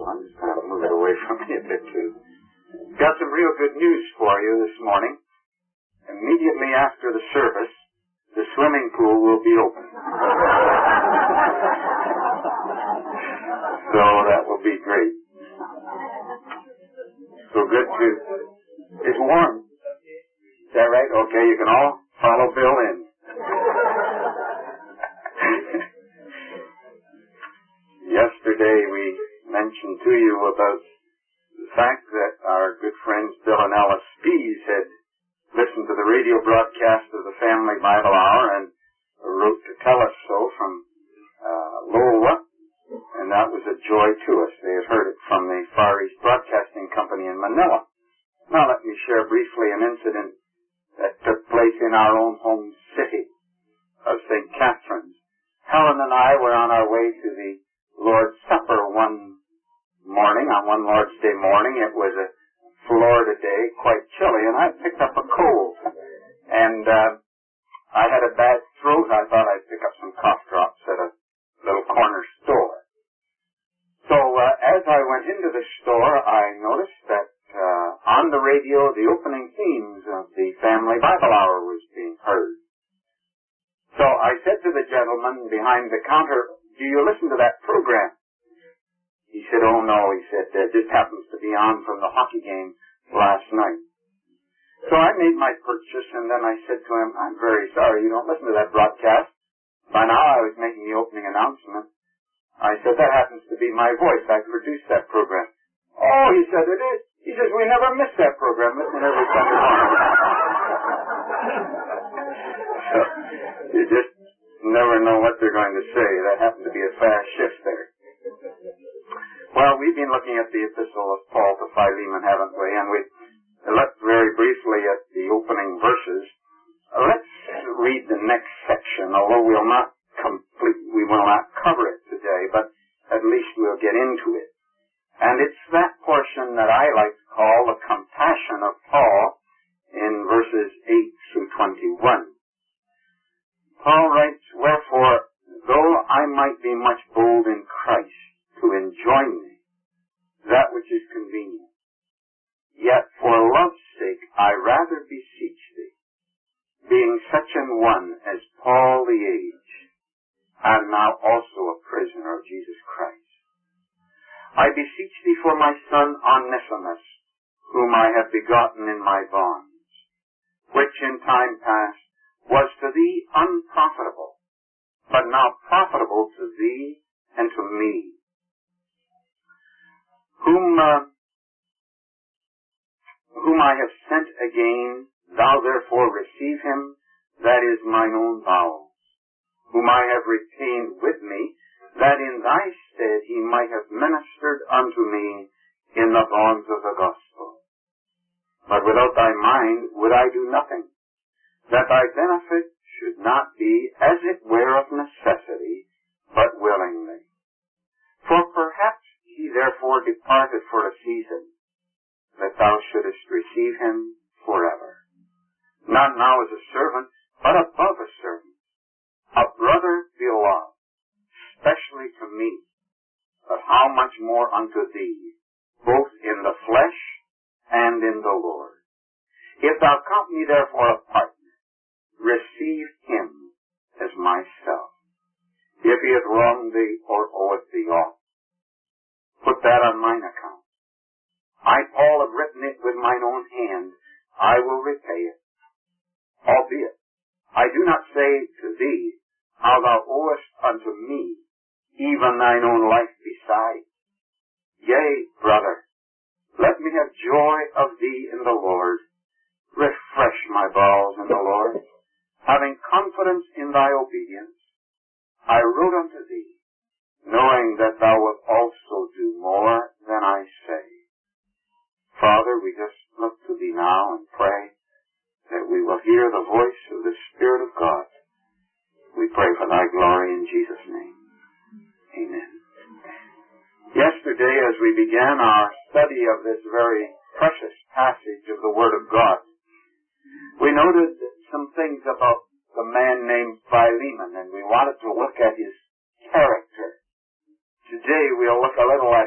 I'm just going to move it away from me a bit too. Got some real good news for you this morning. Immediately after the service, the swimming pool will be open. So that will be great. So good to... It's warm. Is that right? Okay, you can all follow Bill in. Yesterday we mentioned to you about the fact that our good friends Bill and Alice Spies had listened to the radio broadcast of the Family Bible Hour and wrote to tell us so from Lola, and that was a joy to us. They had heard it from the Far East Broadcasting Company in Manila. Now let me share briefly an incident that took place in our own home city of St. Catharines. Helen and I were on our way to the Lord's Supper one morning, on one Lord's Day morning. It was a Florida day, quite chilly, and I picked up a cold. And I had a bad throat. I thought I'd pick up some cough drops at a little corner store. So as I went into the store, I noticed that on the radio, the opening themes of the Family Bible Hour was being heard. So I said to the gentleman behind the counter, "Do you listen to that program?" He said, "Oh no," he said, "it just happens to be on from the hockey game last night." So I made my purchase, and then I said to him, "I'm very sorry you don't listen to that broadcast." By now I was making the opening announcement. I said, "That happens to be my voice. I produced that program." "Oh," he said, "it is." He says, "We never miss that program. Listen every Sunday morning." So you just never know what they're going to say. That happened to be a fast shift there. Well, we've been looking at the epistle of Paul to Philemon, haven't we? And we looked very briefly at the opening verses. Let's read the next section, although we will not cover it today, but at least we'll get into it. And it's that portion that I like to call the compassion of Paul in verses 8 through 21. Paul writes, "Wherefore, though I might be much bold in Christ to enjoin thee, that which is convenient, yet for love's sake I rather beseech thee, being such an one as Paul the aged, and now also a prisoner of Jesus Christ. I beseech thee for my son Onesimus, whom I have begotten in my bonds, which in time past was to thee unprofitable, but now profitable to thee and to me, whom I have sent again. Thou therefore receive him, that is mine own bowels, whom I have retained with me, that in thy stead he might have ministered unto me in the bonds of the gospel. But without thy mind would I do nothing, that thy benefit should not be as it were of necessity, but willingly. For perhaps he therefore departed for a season, that thou shouldest receive him forever. Not now as a servant, but above a servant, a brother beloved, especially to me, but how much more unto thee, both in the flesh and in the Lord. If thou count me therefore a partner, receive him as myself. If he hath wronged thee or oweth thee aught, put that on mine account. I, Paul, have written it with mine own hand. I will repay it. Albeit, I do not say to thee how thou owest unto me, even thine own life beside. Yea, brother, let me have joy of thee in the Lord. Refresh my bowels in the Lord. Having confidence in thy obedience, I wrote unto thee, knowing that thou wilt also do more than I say. Father, we just look to thee now and pray that we will hear the voice of the Spirit of God. We pray for thy glory in Jesus' name. Amen. Yesterday, as we began our study of this very precious passage of the Word of God, we noted some things about the man named Philemon, and we wanted to look at his character. Today we'll look a little at his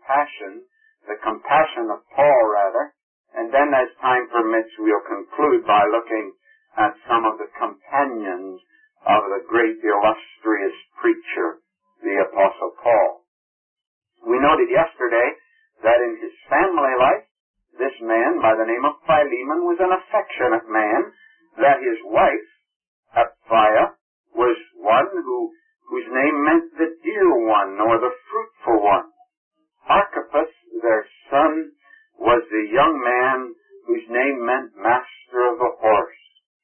the compassion of Paul rather, and then as time permits we'll conclude by looking at some of the companions of the great illustrious preacher, the Apostle Paul. We noted yesterday that in his family life, this man by the name of Philemon was an affectionate man, that his wife, Apphia, was one whose name meant the dear one or the fruitful one. Archippus, their son, was the young man whose name meant master of the horse.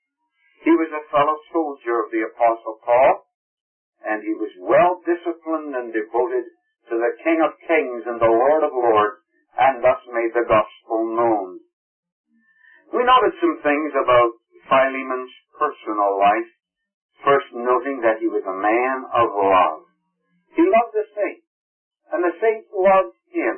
He was a fellow soldier of the Apostle Paul, and he was well disciplined and devoted to the King of Kings and the Lord of Lords, and thus made the gospel known. We noted some things about Philemon's personal life, first noting that he was a man of love. He loved the saints, and the saints loved him.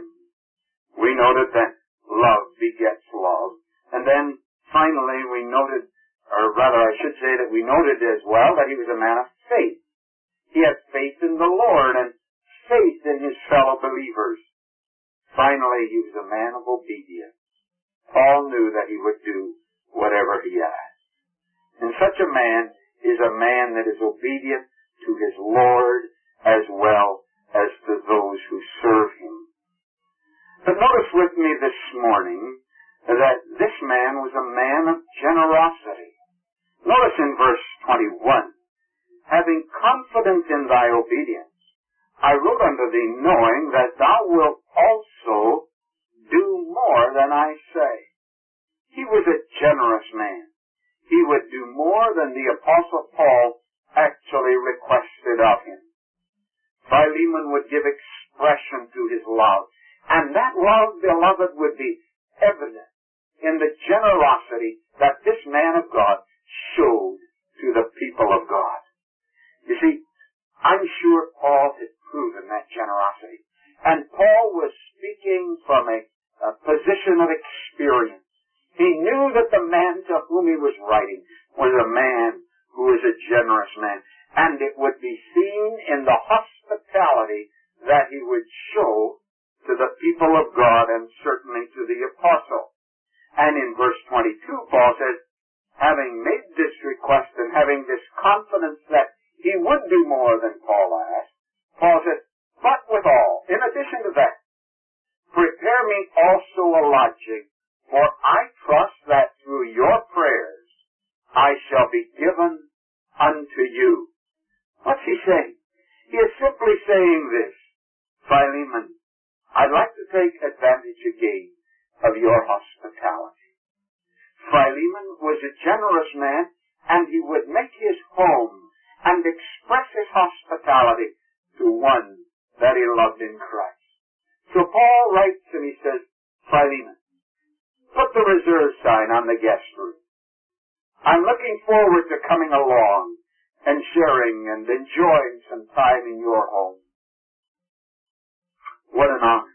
We noted that love begets love. And then finally we noted, or rather I should say that we noted as well that he was a man of faith. He had faith in the Lord and faith in his fellow believers. Finally, he was a man of obedience. Paul knew that he would do whatever he asked. And such a man is a man that is obedient to his Lord as well as to those who serve him. But notice with me this morning that this man was a man of generosity. Notice in verse 21, having confidence in thy obedience, I wrote unto thee, knowing that thou wilt also do more than I say. He was a generous man. He would do more than the Apostle Paul actually requested of him. Philemon would give expression to his love, and that love, beloved, would be evident in the generosity that this man of God showed to the people of God. You see, I'm sure Paul had proven that generosity. And Paul was speaking from a position of experience. He knew that the man to whom he was writing was a man who was a generous man. And it would be seen in the hospitality that he would show to the people of God and certainly to the apostle. And in verse 22, Paul says, having made this request and having this confidence that he would do more than Paul asked, Paul says, but withal, in addition to that, prepare me also a lodging, for I trust that through your prayers I shall be given unto you. What's he saying? He is simply saying this, Philemon, I'd like to take advantage again of your hospitality. Philemon was a generous man, and he would make his home and express his hospitality to one that he loved in Christ. So Paul writes and he says, Philemon, put the reserve sign on the guest room. I'm looking forward to coming along and sharing and enjoying some time in your home. What an honor.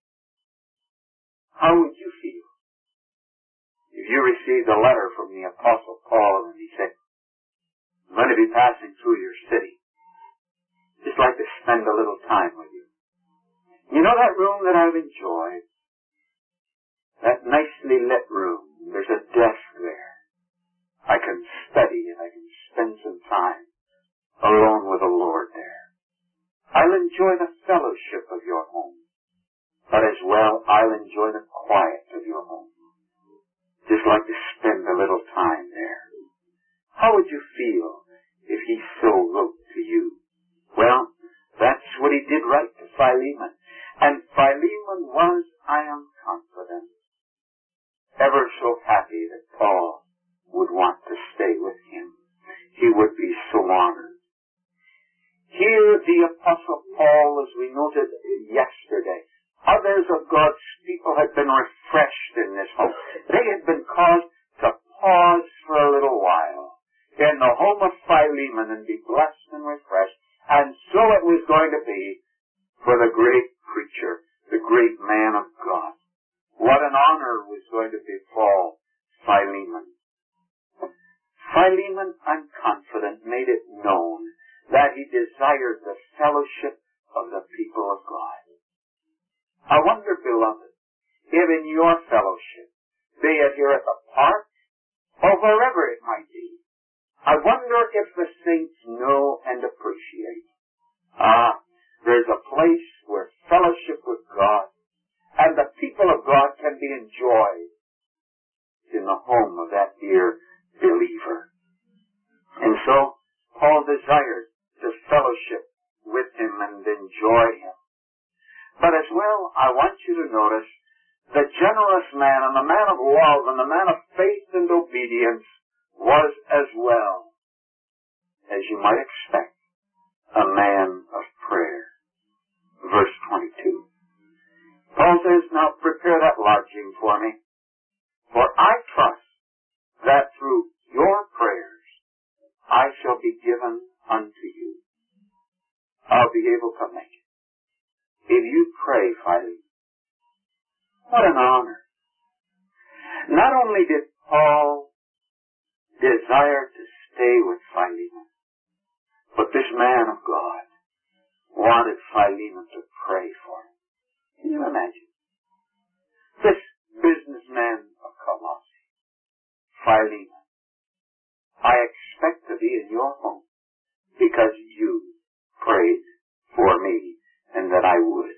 How would you feel if you received a letter from the Apostle Paul and he said, I'm going to be passing through your city. Just like to spend a little time with you. You know that room that I've enjoyed? That nicely lit room. There's a desk there. I can study and I can spend some time alone with the Lord there. I'll enjoy the fellowship of your home. But as well, I'll enjoy the quiet of your home. Just like to spend a little time there. How would you feel if he so wrote to you? Well, that's what he did write to Philemon. And Philemon was, I am confident, ever so happy that Paul would want to stay with him. He would be so honored. Here the Apostle Paul, as we noted yesterday, others of God's people had been refreshed in this home. They had been caused to pause for a little while in the home of Philemon and be blessed and refreshed. And so it was going to be for the great preacher, the great man of God. What an honor was going to befall Philemon. Philemon, I'm confident, made it known that he desired the fellowship of the people of God. I wonder, beloved, if in your fellowship, be it here at the park or wherever it might be, I wonder if the saints know and appreciate. There's a place where fellowship with God and the people of God can be enjoyed in the home of that dear believer. And so, Paul desired to fellowship with him and enjoy him. But as well, I want you to notice the generous man and the man of love and the man of faith and obedience was as well, as you might expect, a man of prayer. Verse 22. Paul says, now prepare that lodging for me, for I trust that through your prayers I shall be given unto you. I'll be able to make it. If you pray, Philemon, what an honor. Not only did Paul desire to stay with Philemon, but this man of God wanted Philemon to pray for him. Can you imagine? This businessman of Colossae, Philemon, I expect to be in your home because you prayed for me and that I would.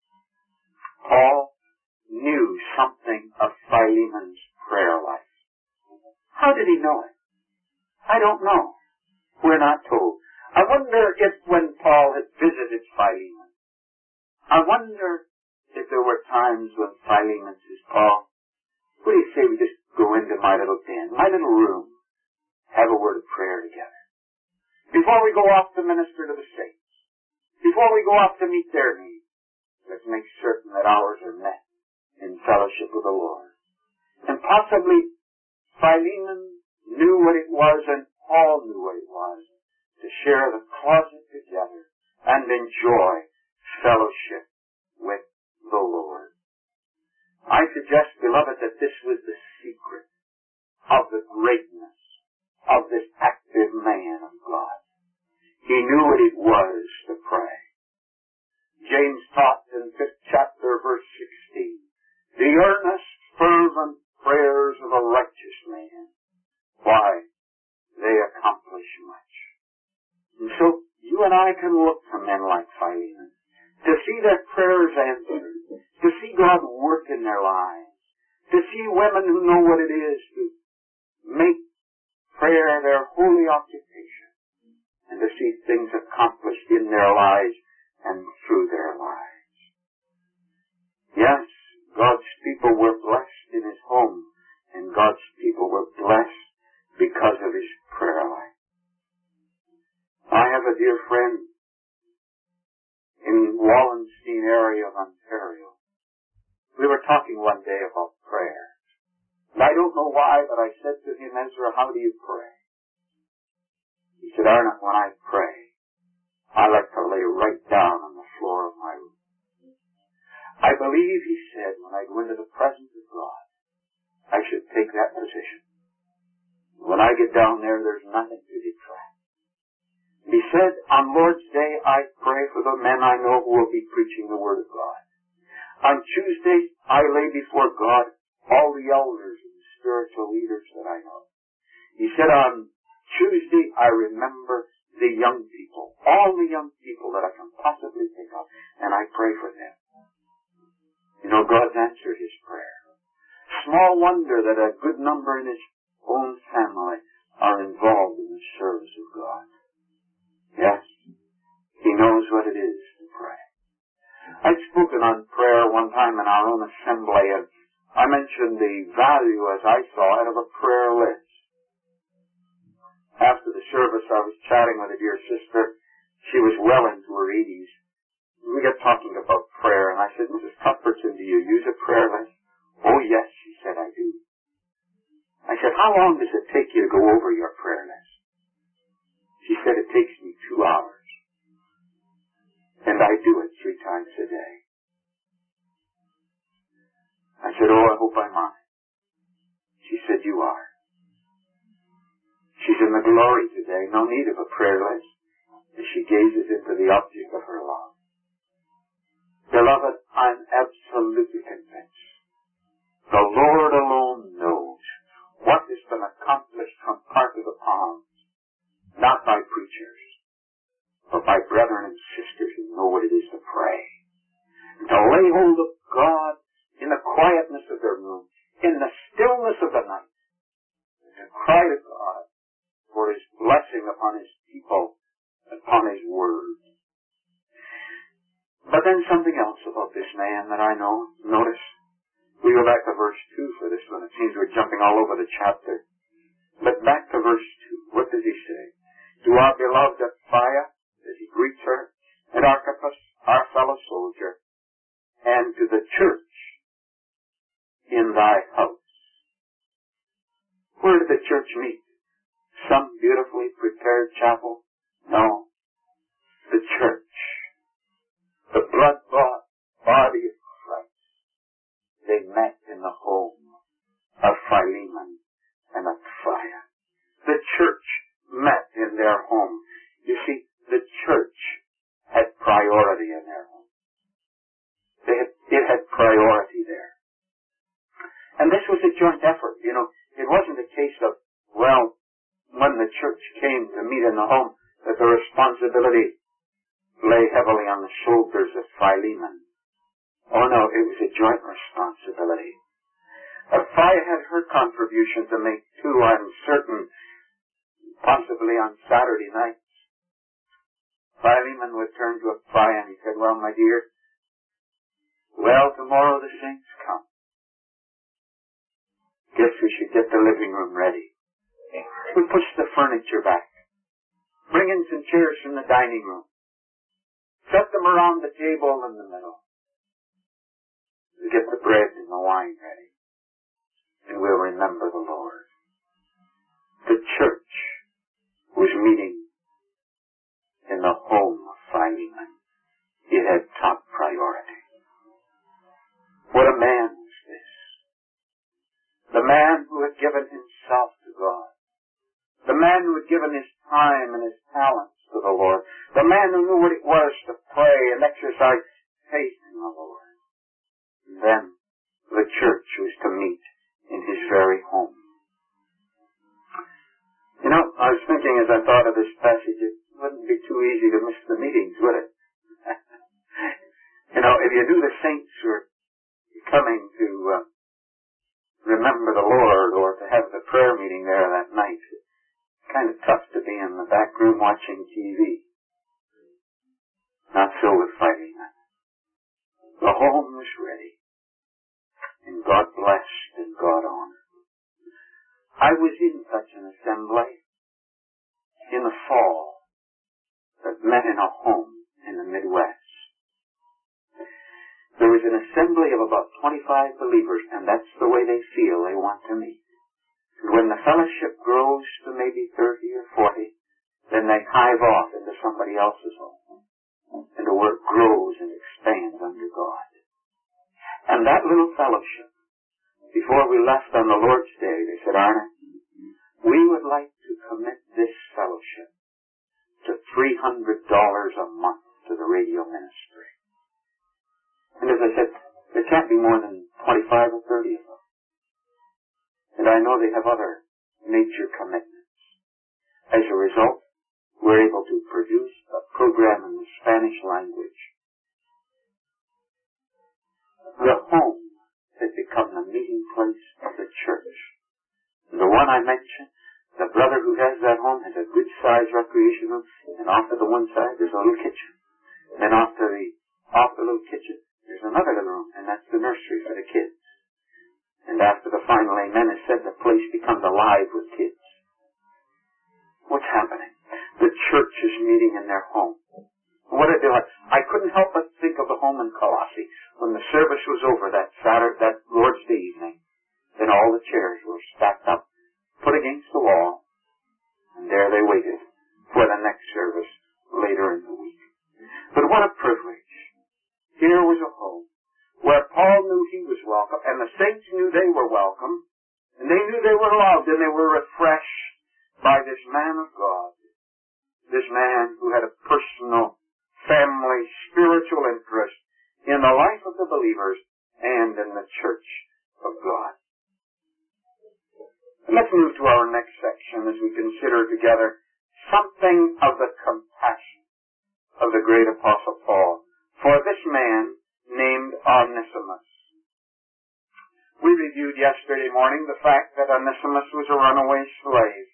Paul knew something of Philemon's prayer life. How did he know it? I don't know. We're not told. I wonder if when Paul had visited Philemon, I wonder if there were times when Philemon says, Paul, what do you say we just go into my little den, my little room, have a word of prayer together? Before we go off to minister to the saints, before we go off to meet their needs, let's make certain that ours are met in fellowship with the Lord. And possibly Philemon knew what it was and Paul knew what it was to share the closet together and enjoy fellowship with the Lord. I suggest, beloved, that this was the secret of the greatness of this active man of God. He knew what it was to pray. James taught in 5th chapter, verse 16, the earnest, fervent prayers of a righteous man, why, they accomplish much. And so, you and I can look to men like Philemon, to see their prayers answered, to see God work in their lives, to see women who know what it is to make prayer their holy occupation, and to see things accomplished in their lives and through their lives. Yes, God's people were blessed in his home, and God's people were blessed because of his prayer life. I have a dear friend in Wallenstein area of Ontario. We were talking one day about prayer. And I don't know why, but I said to him, Ezra, how do you pray? He said, Arnott, when I pray, I like to lay right down on the floor of my room. I believe, he said, when I go into the presence of God, I should take that position. When I get down there, there's nothing to detract. He said, on Lord's Day, I pray for the men I know who will be preaching the Word of God. On Tuesday, I lay before God all the elders and spiritual leaders that I know. He said, on Tuesday, I remember the young people, all the young people that I can possibly think of, and I pray for them. You know, God's answered his prayer. Small wonder that a good number in his own family are involved in the service of God. Yes, he knows what it is to pray. I'd spoken on prayer one time in our own assembly, and I mentioned the value, as I saw it, of a prayer list. After the service, I was chatting with a dear sister. She was well into her 80s. We got talking about prayer, and I said, Mrs. Cuthbertson, do you use a prayer list? Oh, yes, she said, I do. I said, how long does it take you to go over your prayer list? She said, it takes me 2 hours. And I do it 3 times a day. I said, oh, I hope I'm on it. She said, you are. She's in the glory today, no need of a prayer list, as she gazes into the object of her love. Beloved, I'm absolutely lay hold of God in the quietness of their room, in the stillness of the night, to cry to God for His blessing upon His people, upon His word. But then something else about this man that I know. Notice, we go back to verse 2 for this one. It seems we're jumping all over the chapter. But back to verse 2. What does he say? To our beloved Apphia, as he greets her, and Archippus, our fellow soldier, and to the church in thy house. Where did the church meet? Some beautifully prepared chapel? No. The church. The blood-bought body of Christ. They met in the home of Philemon and Apphia. The church met in their home. You see, the church had priority in their home. It had priority there. And this was a joint effort, you know. It wasn't a case of, well, when the church came to meet in the home, that the responsibility lay heavily on the shoulders of Philemon. Oh no, it was a joint responsibility. Apphia had her contribution to make too, I'm certain, possibly on Saturday nights. Philemon would turn to Apphia and he said, well, my dear, well, tomorrow the saints come. Guess we should get the living room ready. We push the furniture back. Bring in some chairs from the dining room. Set them around the table in the middle. We get the bread and the wine ready. And we'll remember the Lord. The church was meeting in the home of Philemon. It had top priority. What a man was this. The man who had given himself to God. The man who had given his time and his talents to the Lord. The man who knew what it was to pray and exercise faith in the Lord. And then the church was to meet in his very home. You know, I was thinking as I thought of this passage, it wouldn't be too easy to miss the meetings, would it? You know, if you knew the saints were coming to remember the Lord or to have the prayer meeting there that night, it's kind of tough to be in the back room watching TV. Not so with Philemon. The home was ready. And God blessed and God honored. I was in such an assembly in the fall that met in a home in the Midwest. There was an assembly of about 25 believers, and that's the way they feel they want to meet. And when the fellowship grows to maybe 30 or 40, then they hive off into somebody else's home. And the work grows and expands under God. And that little fellowship, before we left on the Lord's Day, they said, Arne, we would like to commit this fellowship to $300 a month to the radio ministry. And as I said, there can't be more than 25 or 30 of them. And I know they have other major commitments. As a result, we're able to produce a program in the Spanish language. The home has become the meeting place of the church. And the one I mentioned, the brother who has that home has a good-sized recreation room, and off to the one side there's a little kitchen. And then off the little kitchen, there's another little room, and that's the nursery for the kids. And after the final amen is said, the place becomes alive with kids. What's happening? The church is meeting in their home. What did they like? I couldn't help but think of the home in Colossae. When the service was over that Lord's Day evening, then all the chairs were stacked up, put against the wall, and there they waited for the next service later in the week. But what a privilege. Here was a home where Paul knew he was welcome, and the saints knew they were welcome, and they knew they were loved, and they were refreshed by this man of God, this man who had a personal, family, spiritual interest in the life of the believers and in the church of God. And let's move to our next section as we consider together something of the compassion of the great Apostle Paul for this man named Onesimus. We reviewed yesterday morning the fact that Onesimus was a runaway slave.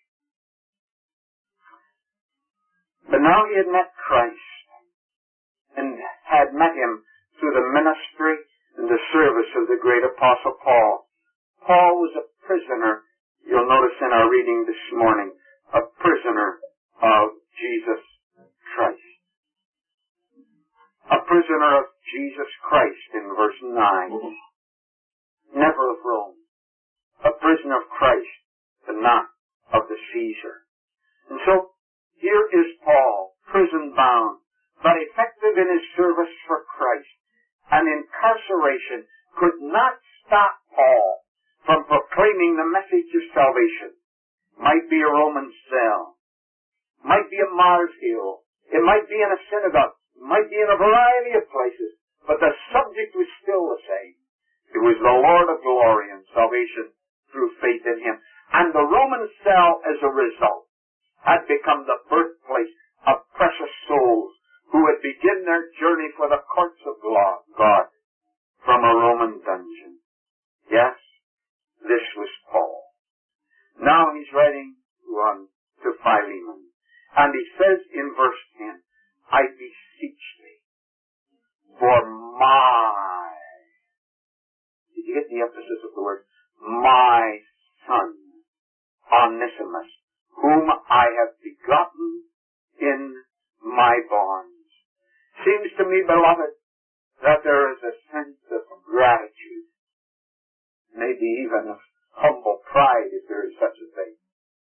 But now he had met Christ and had met him through the ministry and the service of the great Apostle Paul. Paul was a prisoner, you'll notice in our reading this morning, a prisoner of Jesus Christ. A prisoner of Jesus Christ in verse 9. Never of Rome. A prisoner of Christ, but not of the Caesar. And so, here is Paul, prison bound, but effective in his service for Christ. And incarceration could not stop Paul from proclaiming the message of salvation. Might be a Roman cell. Might be a Mars Hill. It might be in a synagogue. It might be in a variety of places. But the subject was still the same. It was the Lord of glory and salvation through faith in Him. And the Roman cell, as a result, had become the birthplace of precious souls who would begin their journey for the courts of God from a Roman dungeon. Yes, this was Paul. Now he's writing to Philemon. And he says in verse 10, I beseech thee for my, did you get the emphasis of the word? My son, Onesimus, whom I have begotten in my bonds. Seems to me, beloved, that there is a sense of gratitude, maybe even of humble pride, if there is such a thing.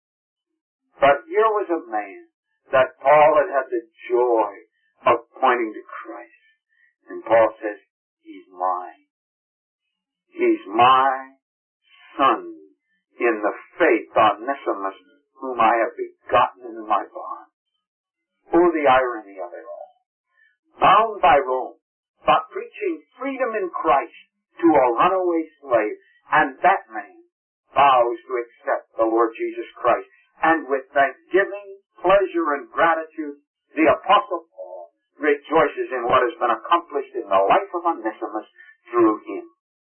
But here was a man that Paul had the joy of pointing to Christ. And Paul says, he's mine. He's my son in the faith, Onesimus, whom I have begotten in my bonds. Oh, the irony of it all. Bound by Rome, but preaching freedom in Christ to a runaway slave, and that man vows to accept the Lord Jesus Christ. And with thanksgiving, pleasure, and gratitude, the Apostle Paul rejoices in what has been accomplished in the life of Onesimus through him.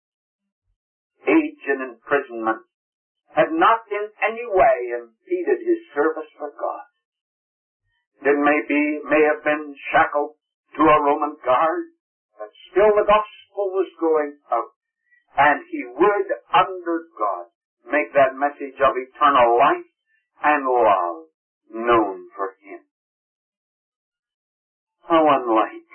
Age and imprisonment had not in any way impeded his service for God. It may have been shackled to a Roman guard, but still the gospel was going out, and he would, under God, make that message of eternal life and love known for him. How unlike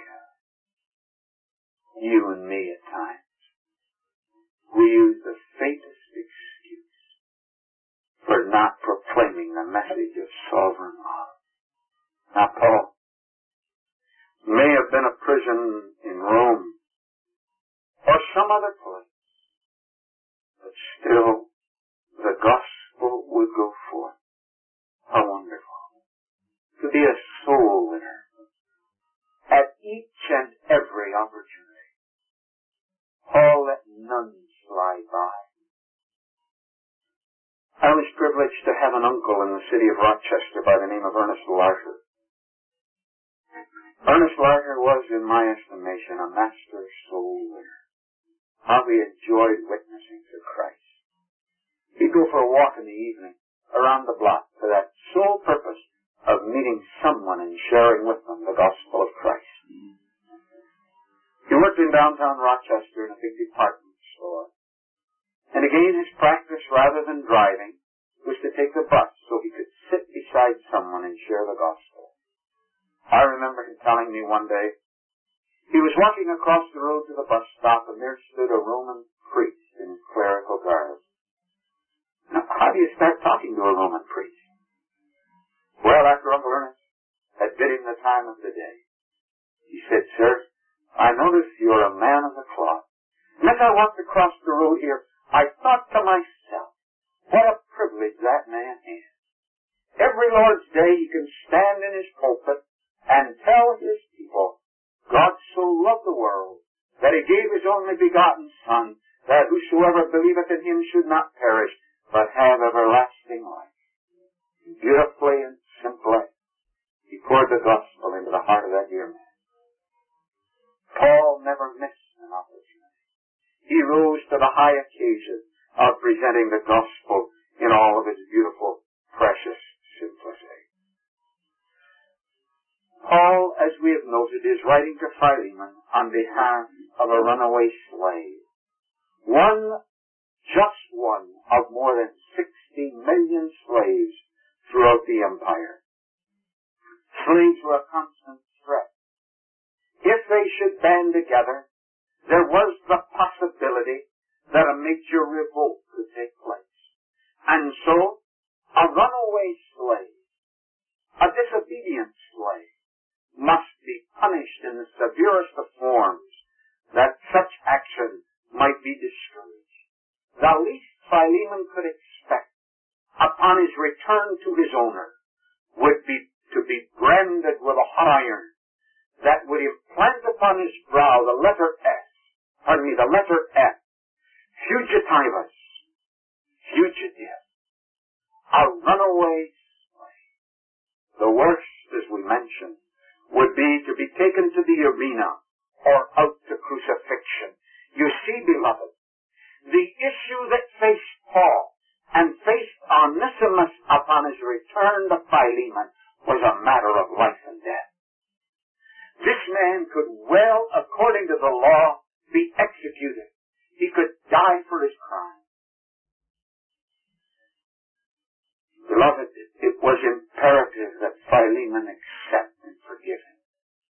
you and me at times. We use the faintest excuse for not proclaiming the message of sovereign love. Now, Paul may have been a prison in Rome or some other place, but still the gospel would go forth. How wonderful. To be a soul winner at each and every opportunity. Paul let none slide by. I was privileged to have an uncle in the city of Rochester by the name of Ernest Larcher. Ernest Larcher was, in my estimation, a master soul winner. How he enjoyed witnessing to Christ. He'd go for a walk in the evening around the block for that sole purpose of meeting someone and sharing with them the gospel of Christ. He worked in downtown Rochester in a big department store. And again, his practice, rather than driving, was to take the bus so he could sit beside someone and share the gospel. I remember him telling me one day, he was walking across the road to the bus stop, and there stood a Roman priest in his clerical garb. Now, how do you start talking to a Roman priest? Well, after Uncle Ernest had bid him the time of the day, he said, Sir, I notice you're a man of the cloth. And as I walked across the road here, I thought to myself, what a privilege that man has. Every Lord's Day he can stand in his pulpit and tell his people, God so loved the world that he gave his only begotten Son, that whosoever believeth in him should not perish, but have everlasting life. Beautifully and simply, he poured the gospel into the heart of that dear man. Paul never missed an opportunity. he rose to the high occasion of presenting the gospel in all of its beautiful, precious simplicity. Paul, as we have noted, is writing to Philemon on behalf of a runaway slave. Just one of more than 60 million slaves throughout the empire. Slaves were a constant threat. If they should band together, there was the possibility that a major revolt could take place. And so, a runaway slave, a disobedient slave, must be punished in the severest of forms, that such action might be discouraged. The least Philemon could expect upon his return to his owner would be to be branded with a hot iron that would implant upon his brow the letter F, fugitivus, fugitive, a runaway slave. The worst, as we mentioned, would be to be taken to the arena or out to crucifixion. You see, beloved, the issue that faced Paul and faced Onesimus upon his return to Philemon was a matter of life and death. This man could well, according to the law, be executed. He could die for his crime. Beloved, it was imperative that Philemon accept and forgive him.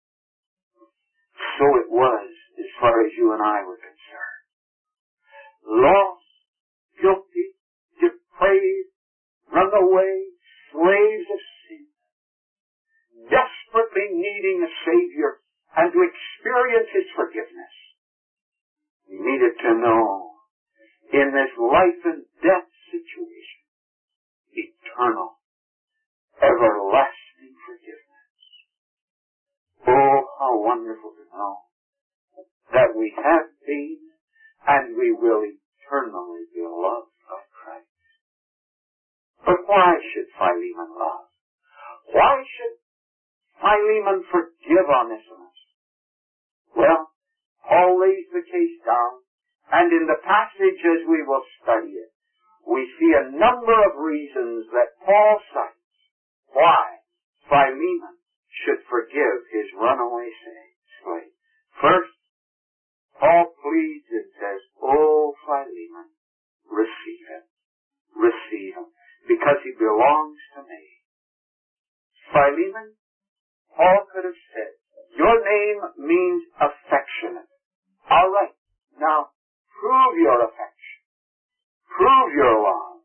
So it was, as far as you and I were concerned. Lost, guilty, depraved, runaway, slaves of sin, desperately needing a Savior and to experience His forgiveness. We needed to know, in this life and death situation, eternal, everlasting forgiveness. Oh, how wonderful to know that we have been and we will eternally be loved of Christ. But why should Philemon love? Why should Philemon forgive Onesimus? Well, Paul lays the case down, and in the passage as we will study it, we see a number of reasons that Paul cites why Philemon should forgive his runaway slave. First, Paul pleads and says, "Oh, Philemon, receive him, because he belongs to me." Philemon, Paul could have said, "Your name means affectionate." All right, now prove your affection, prove your love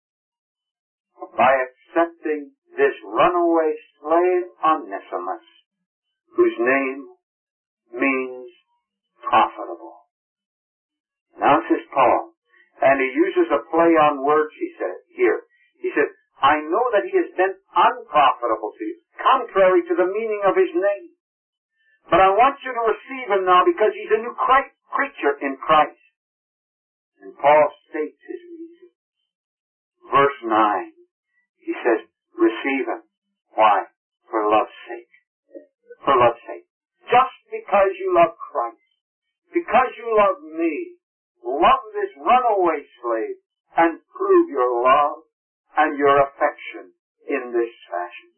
by accepting this runaway slave Onesimus, whose name means profitable. Now says Paul, and he uses a play on words, he said here. He said, "I know that he has been unprofitable to you, contrary to the meaning of his name. But I want you to receive him now because he's a new creature in Christ." And Paul states his reason. Verse 9, he says, "Receive him." Why? For love's sake. For love's sake. Just because you love Christ, because you love me, love this runaway slave and prove your love and your affection in this fashion.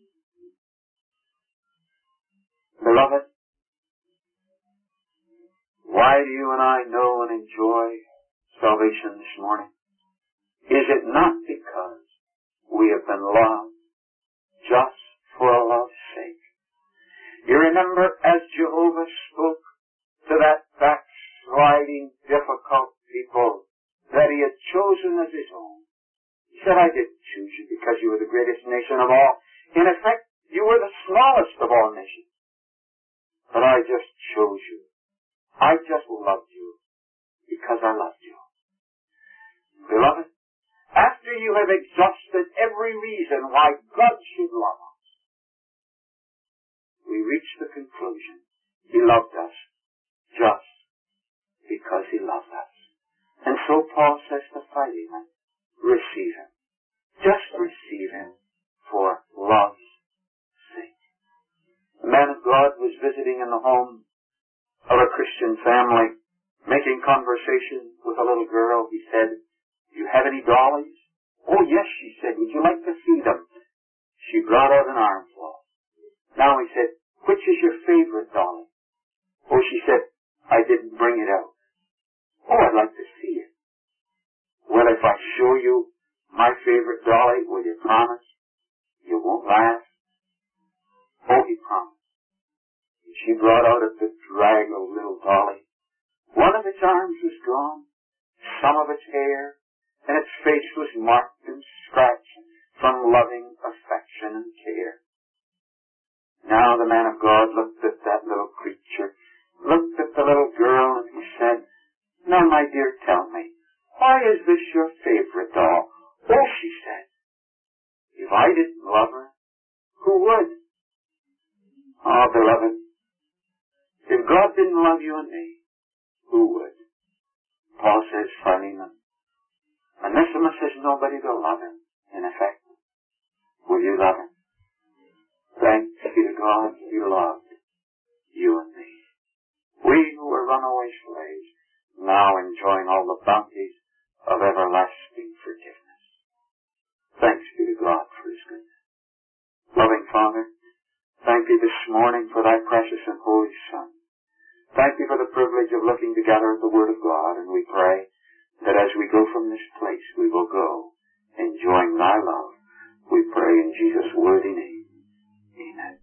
Beloved, why do you and I know and enjoy salvation this morning? Is it not because we have been loved just for love's sake? You remember as Jehovah spoke to that backsliding, difficult people that he had chosen as his own. He said, "I didn't choose you because you were the greatest nation of all. In effect, you were the smallest of all nations. But I just chose you. I just loved you because I loved you." Beloved, after you have exhausted every reason why God should love us, we reach the conclusion, He loved us just because He loved us. And so Paul says to Philemon, receive him. Just receive him for love's sake. A man of God was visiting in the home of a Christian family, making conversation with a little girl, he said, "Do you have any dollies?" "Oh, yes," she said. "Would you like to see them?" She brought out an armful. Now he said, "Which is your favorite dolly?" "Oh," she said, "I didn't bring it out." "Oh, I'd like to see it." "Well, if I show you my favorite dolly, will you promise? You won't laugh?" Oh, he promised. And she brought out a bedraggled little dolly. One of its arms was gone, some of its hair, and its face was marked and scratched from loving affection and care. Now the man of God looked at that little creature, looked at the little girl, and he said, "Now, my dear, tell me, why is this your favorite doll?" "Oh," she said, "if I didn't love her, who would?" Oh, beloved, if God didn't love you and me, who would? Paul says, Philemon, Onesimus has nobody to love him, in effect. Will you love him? Thanks be to God he loved you and me. We who were runaway slaves, now enjoying all the bounties of everlasting forgiveness. Thanks be to God for his goodness. Loving Father, thank you this morning for thy precious and holy Son. Thank you for the privilege of looking together at the Word of God, and we pray that as we go from this place, we will go enjoying thy love. We pray in Jesus' worthy name. Amen.